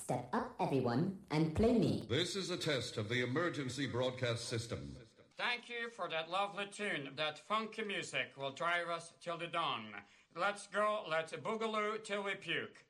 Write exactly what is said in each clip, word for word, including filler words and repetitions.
Step up, everyone, and play me. This is a test of the emergency broadcast system. Thank you for that lovely tune. That funky music will drive us till the dawn. Let's go, let's boogaloo till we puke.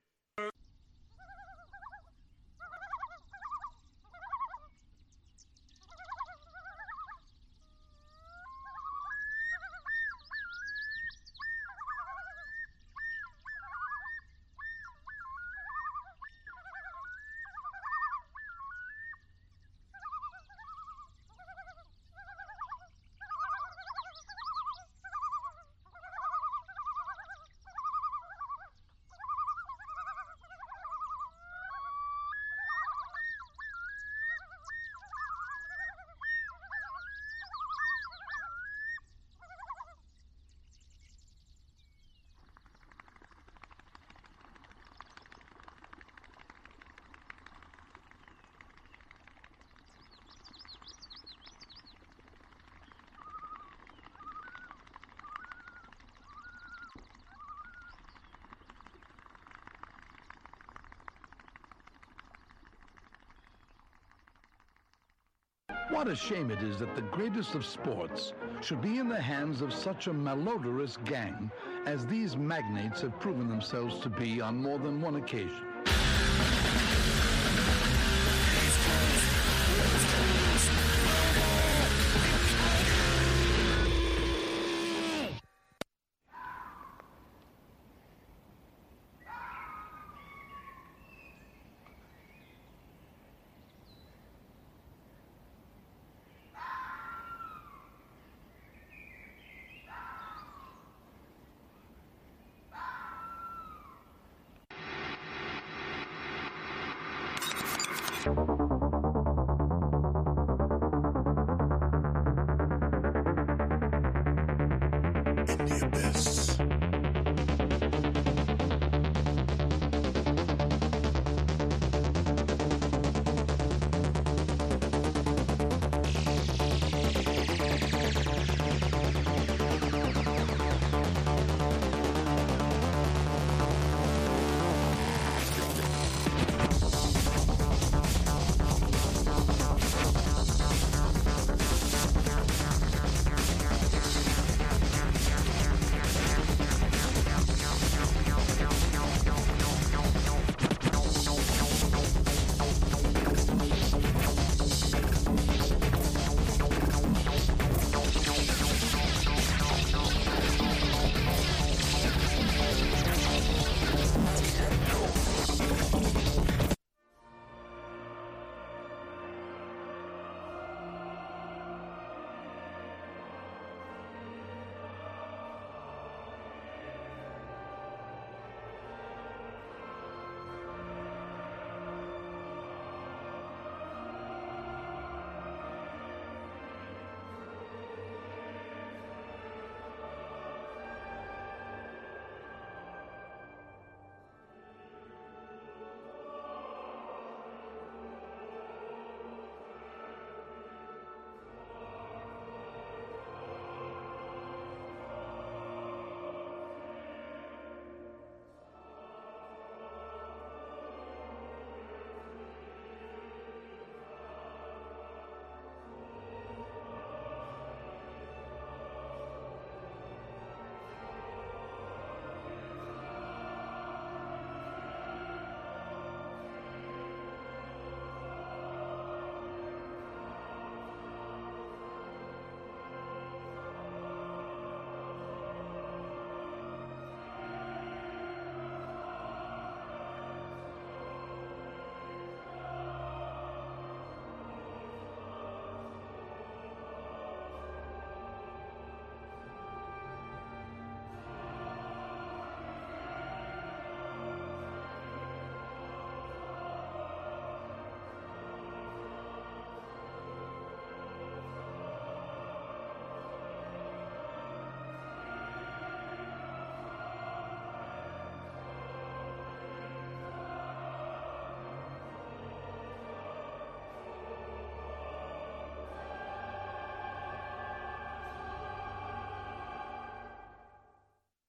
What a shame it is that the greatest of sports should be in the hands of such a malodorous gang as these magnates have proven themselves to be on more than one occasion.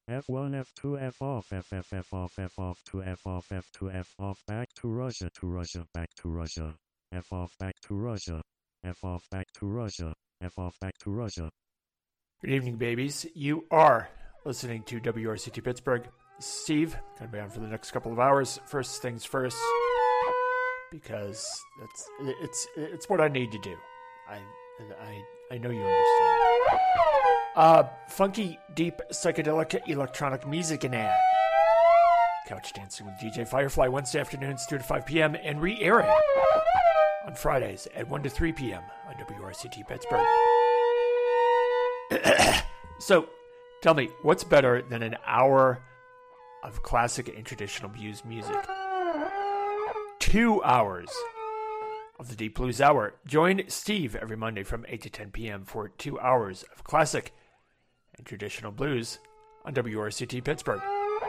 F one, F two, F off, F F, F off, F off, two, F off, F two, F off, back to Russia, to Russia, back to Russia, F off, back to Russia, F off, back to Russia, F off, back to Russia. Good evening, babies. You are listening to W R C T Pittsburgh. Steve, going to be on for the next couple of hours. First things first, because that's it's it's what I need to do. I I I know you understand. Uh, funky, deep, psychedelic, electronic music and ad. Couch Dancing with D J Firefly, Wednesday afternoons, two to five p.m. and re-airing on Fridays at one to three p.m. on W R C T Pittsburgh. So, tell me, what's better than an hour of classic and traditional blues music? Two hours of the Deep Blues Hour. Join Steve every Monday from eight to ten p.m. for two hours of classic and traditional blues on W R C T Pittsburgh.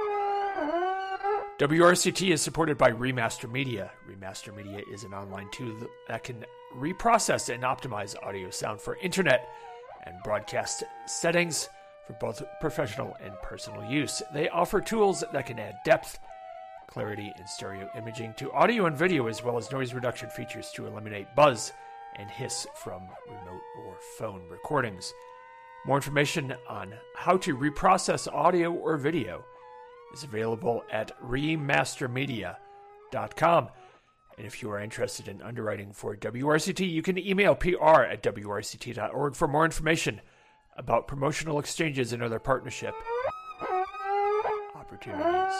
W R C T is supported by Remaster Media. Remaster Media is an online tool that can reprocess and optimize audio sound for internet and broadcast settings for both professional and personal use. They offer tools that can add depth, clarity, and stereo imaging to audio and video, as well as noise reduction features to eliminate buzz and hiss from remote or phone recordings. More information on how to reprocess audio or video is available at remaster media dot com. And if you are interested in underwriting for W R C T, you can email P R at W R C T dot org for more information about promotional exchanges and other partnership opportunities.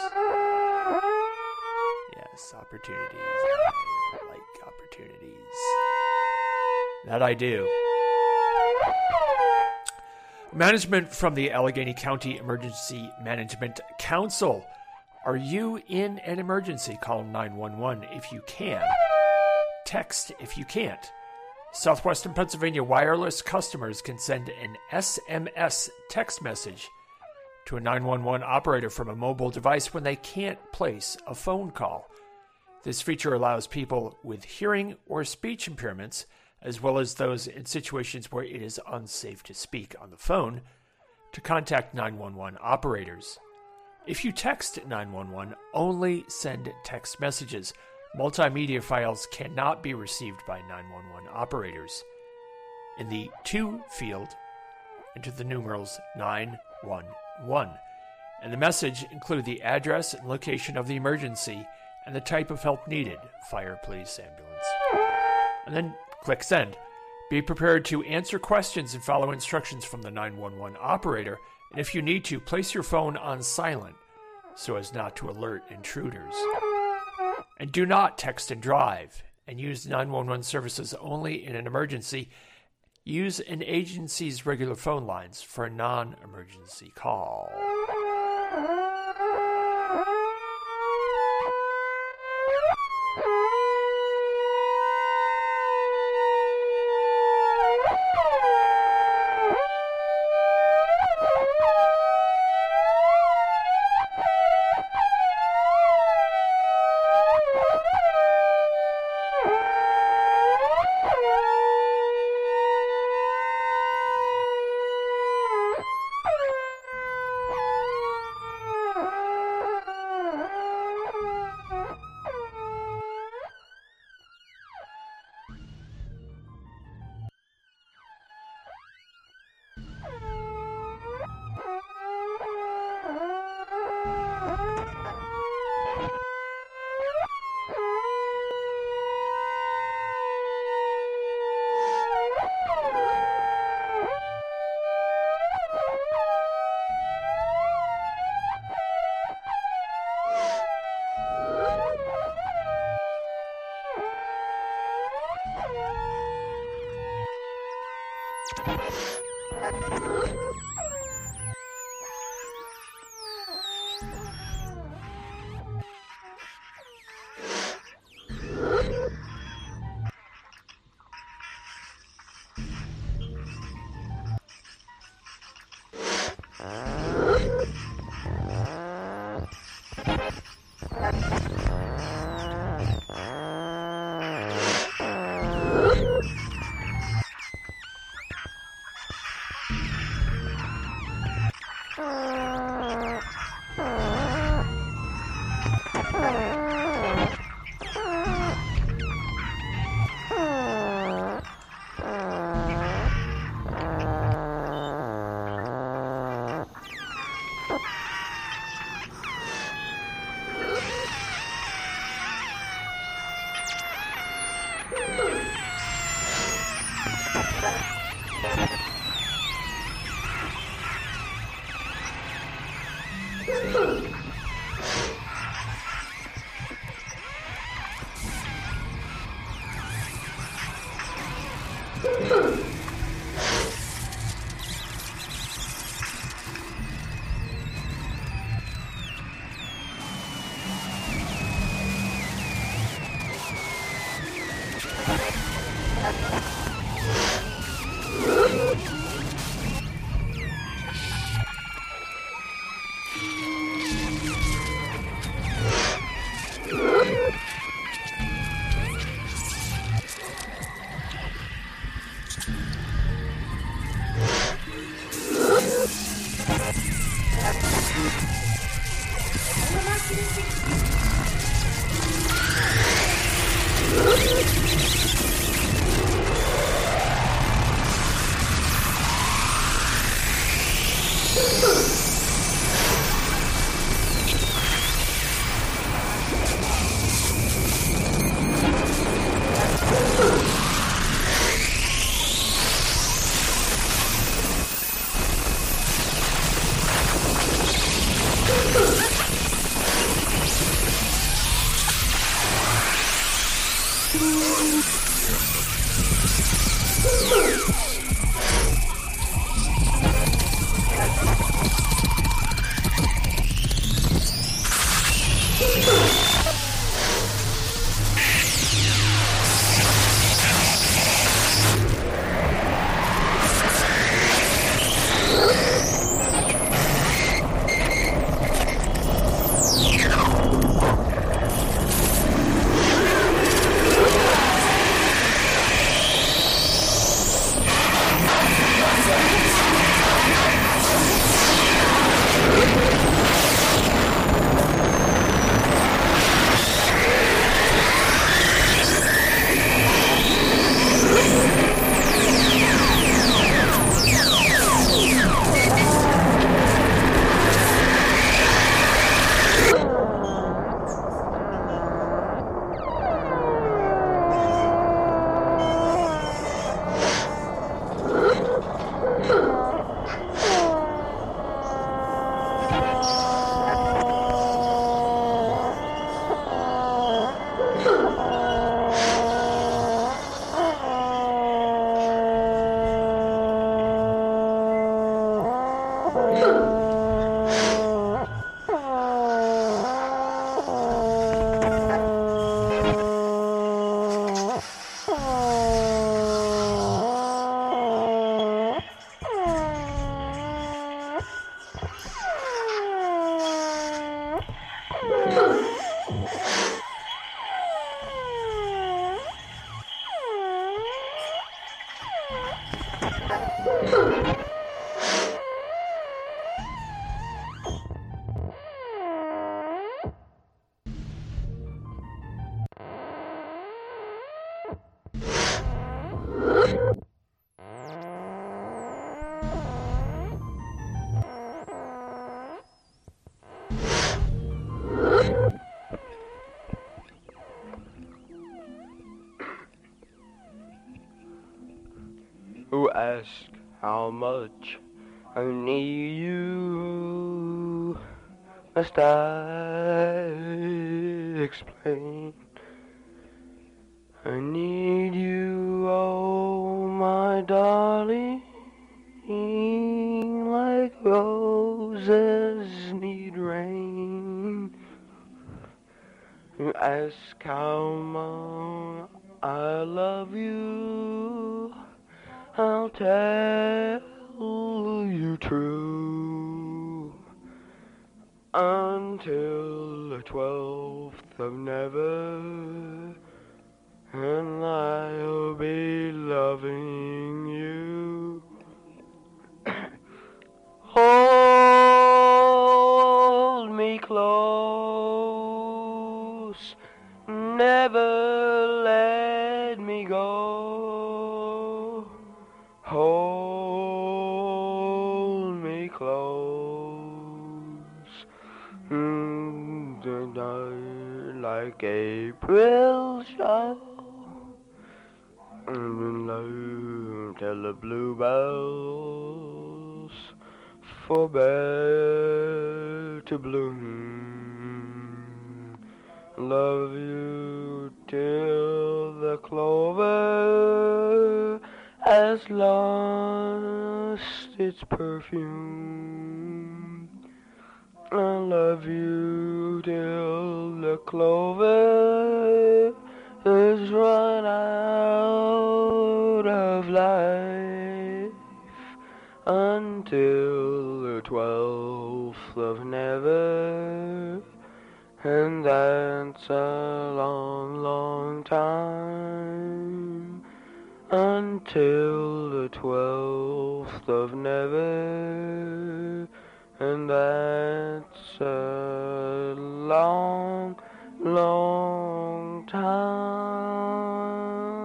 Yes, opportunities. I like opportunities. That I do. Management from the Allegheny County Emergency Management Council. Are you in an emergency? Call nine one one if you can. Text if you can't. Southwestern Pennsylvania wireless customers can send an S M S text message to a nine one one operator from a mobile device when they can't place a phone call. This feature allows people with hearing or speech impairments, as well as those in situations where it is unsafe to speak on the phone, to contact nine one one operators. If you text nine one one, only send text messages. Multimedia files cannot be received by nine one one operators. In the To field, enter the numerals nine one one, and the message include the address and location of the emergency and the type of help needed, fire, police, ambulance. And then click send. Be prepared to answer questions and follow instructions from the nine one one operator, and if you need to, place your phone on silent so as not to alert intruders. And do not text and drive, and use nine one one services only in an emergency. Use an agency's regular phone lines for a non-emergency call. Who asked how much I need you? Must I explain? I need you, oh my darling, like roses need rain. You ask how much I love you, I'll tell you true. Until the twelfth of never, and I'll be loving you. Hold me close, never let me go. Hold me close, mm, like April shower. till the bluebells forbear to bloom. Love you till the clover has lost its perfume. I love you till the clover is run out of life, until the twelfth of never, and that's a long, long time, until the twelfth of never, and that's a long, long time.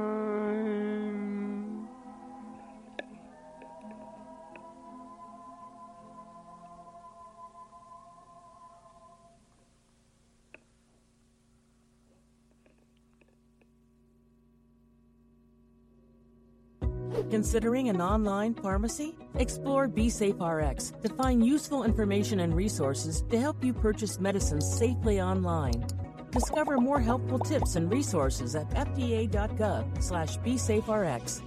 Considering an online pharmacy? Explore BeSafeRx to find useful information and resources to help you purchase medicines safely online. Discover more helpful tips and resources at fda.gov slash BeSafeRx.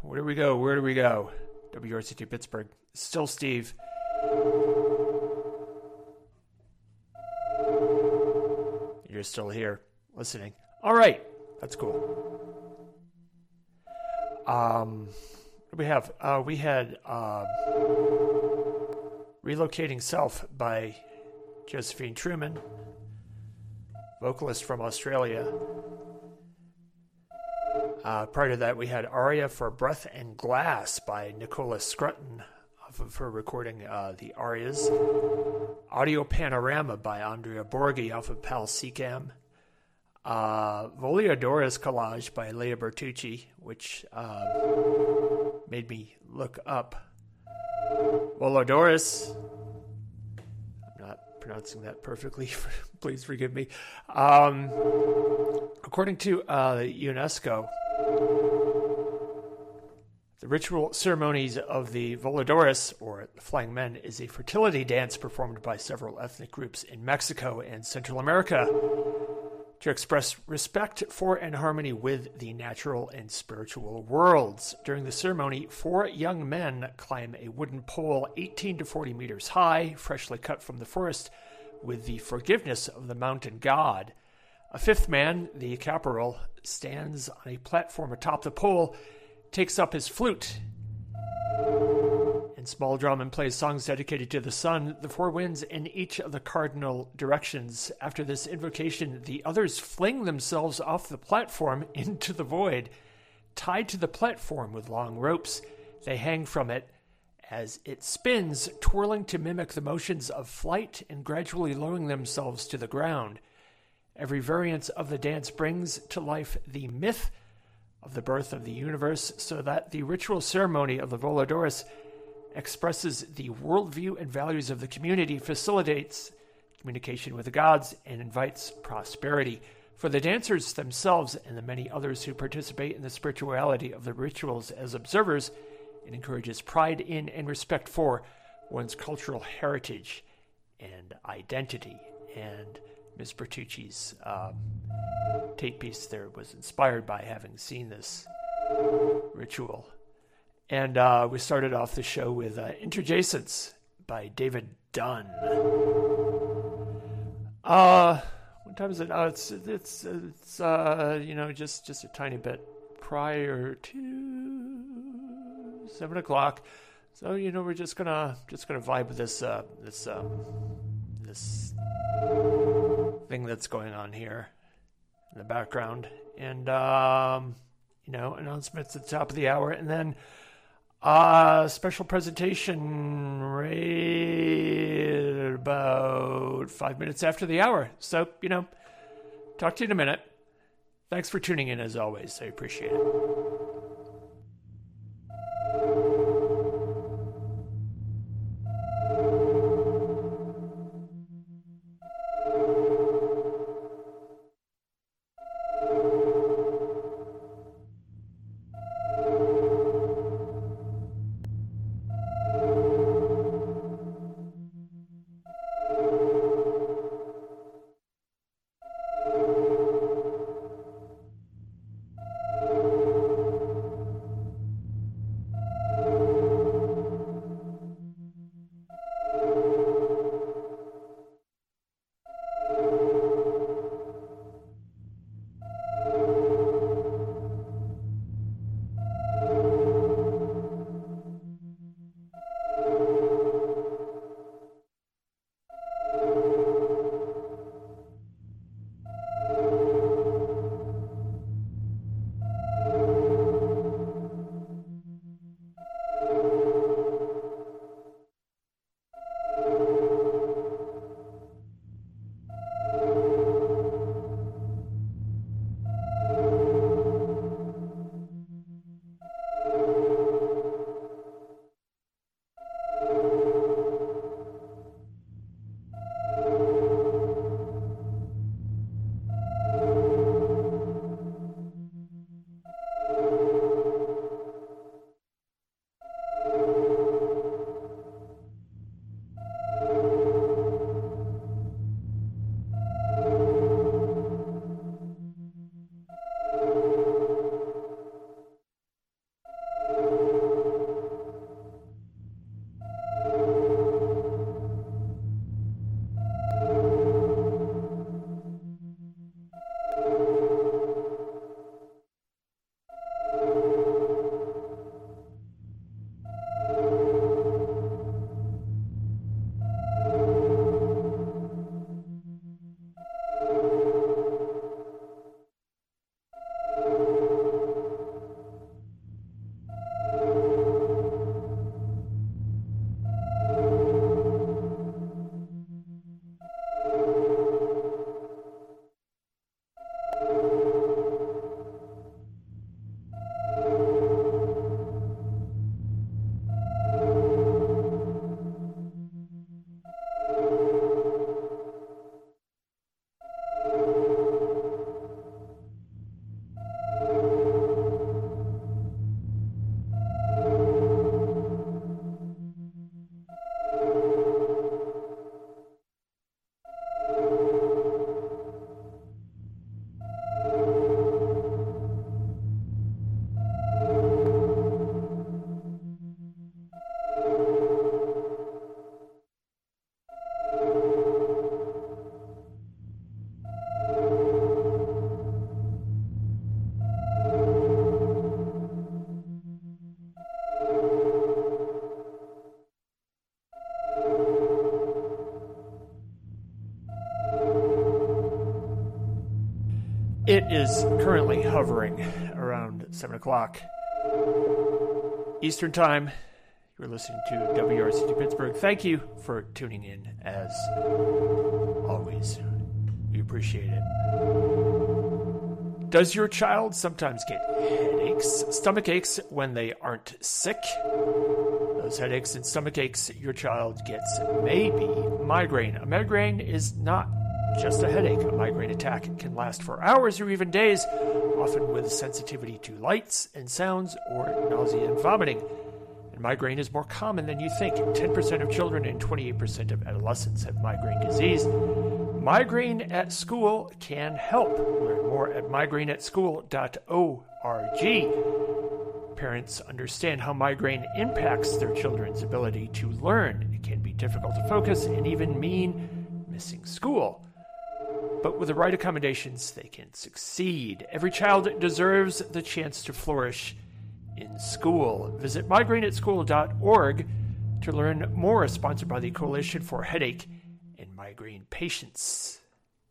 Where do we go? Where do we go? W R C two Pittsburgh. Still Steve. You're still here listening. All right. That's cool. Um, what do we have? Uh, we had uh, Relocating Self by Josephine Truman, vocalist from Australia. Uh, prior to that, we had Aria for Breath and Glass by Nicola Scruton off of her recording uh, The Arias. Audio Panorama by Andrea Borghi off of Pal Secam. Uh, Voliodorus Collage by Leia Bertucci, which uh, made me look up Voliodorus. I'm not pronouncing that perfectly. Please forgive me. Um, according to uh, UNESCO, the ritual ceremonies of the Voladores, or Flying Men, is a fertility dance performed by several ethnic groups in Mexico and Central America to express respect for and harmony with the natural and spiritual worlds. During the ceremony, four young men climb a wooden pole eighteen to forty meters high, freshly cut from the forest, with the forgiveness of the mountain god. A fifth man, the caporal, stands on a platform atop the pole, takes up his flute and small drum and plays songs dedicated to the sun, the four winds, in each of the cardinal directions. After this invocation, the others fling themselves off the platform into the void. Tied to the platform with long ropes, they hang from it as it spins, twirling to mimic the motions of flight and gradually lowering themselves to the ground. Every variant of the dance brings to life the myth of the birth of the universe, so that the ritual ceremony of the Voladores expresses the worldview and values of the community, facilitates communication with the gods, and invites prosperity. For the dancers themselves and the many others who participate in the spirituality of the rituals as observers, it encourages pride in and respect for one's cultural heritage and identity. And Miz Bertucci's um, tape piece there was inspired by having seen this ritual. And uh, we started off the show with uh, Interjacents by David Dunn. Uh, what time is it? Oh, it's it's it's uh, you know just just a tiny bit prior to seven o'clock. So you know we're just gonna just gonna vibe with this uh, this um, this thing that's going on here in the background, and um, you know announcements at the top of the hour, and then uh special presentation right about five minutes after the hour. So you know, talk to you in a minute. Thanks for tuning in as always. I appreciate it. It is currently hovering around seven o'clock Eastern Time. You're listening to W R C T Pittsburgh. Thank you for tuning in, as always. We appreciate it. Does your child sometimes get headaches, stomach aches when they aren't sick? Those headaches and stomach aches your child gets may be migraine. A migraine is not just a headache. A migraine attack can last for hours or even days, often with sensitivity to lights and sounds or nausea and vomiting. And migraine is more common than you think. ten percent of children and twenty-eight percent of adolescents have migraine disease. Migraine at School can help. Learn more at migraine at school dot org. Parents understand how migraine impacts their children's ability to learn. It can be difficult to focus and even mean missing school. But with the right accommodations, they can succeed. Every child deserves the chance to flourish in school. Visit migraine at school dot org to learn more. Sponsored by the Coalition for Headache and Migraine Patients.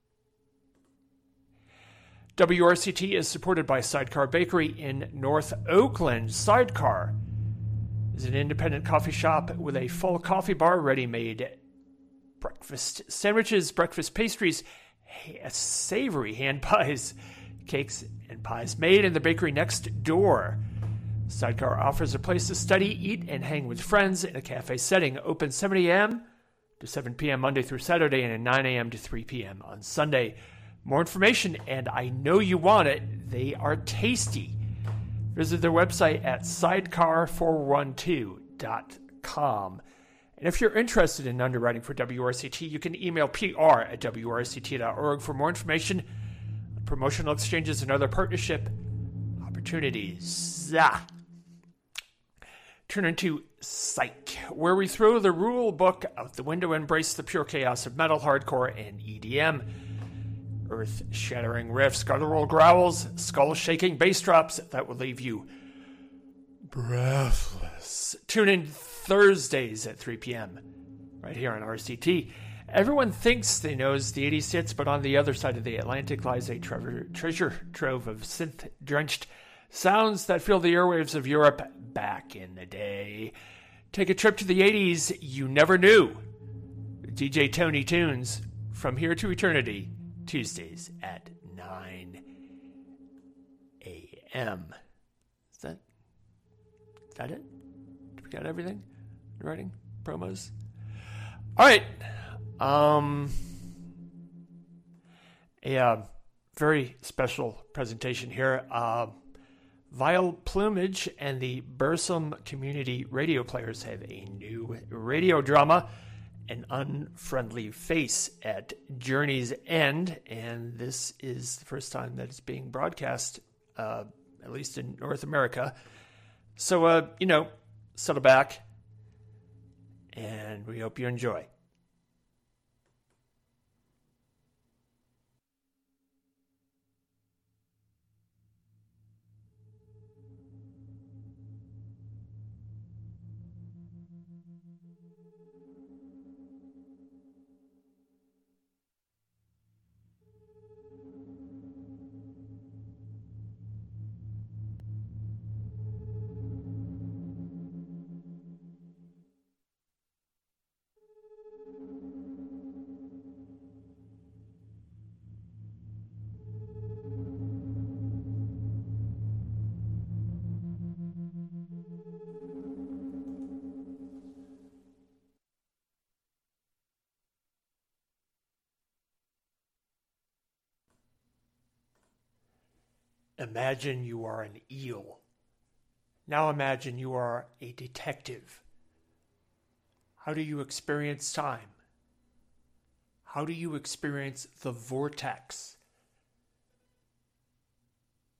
W R C T is supported by Sidecar Bakery in North Oakland. Sidecar is an independent coffee shop with a full coffee bar, ready-made breakfast sandwiches, breakfast pastries, savory hand pies, cakes, and pies made in the bakery next door. Sidecar offers a place to study, eat, and hang with friends in a cafe setting. Open seven a.m. to seven p.m. Monday through Saturday and at nine a.m. to three p.m. on Sunday. More information, and I know you want it, they are tasty. Visit their website at sidecar four one two dot com. And if you're interested in underwriting for W R C T, you can email P R at W R C T dot org for more information on promotional exchanges and other partnership opportunities. Ah. Turn into Psych, where we throw the rule book out the window and embrace the pure chaos of metal, hardcore, and E D M. Earth-shattering riffs, guttural growls, skull-shaking bass drops that will leave you breathless. Tune in Thursdays at three p.m. right here on R C T. Everyone thinks they knows the eighties hits, but on the other side of the Atlantic lies a treasure, treasure trove of synth-drenched sounds that fill the airwaves of Europe back in the day. Take a trip to the eighties you never knew. D J Tony Tunes, From Here to Eternity, Tuesdays at nine a.m. Is that, is that it? Did we got everything? Writing? Promos? All right. Um, a uh, very special presentation here. Uh, Vile Plumage and the Bursum Community Radio Players have a new radio drama, An Unfriendly Face at Journey's End, and this is the first time that it's being broadcast, uh, at least in North America. So, uh, you know, settle back, and we hope you enjoy. Imagine you are an eel. Now imagine you are a detective. How do you experience time? How do you experience the vortex?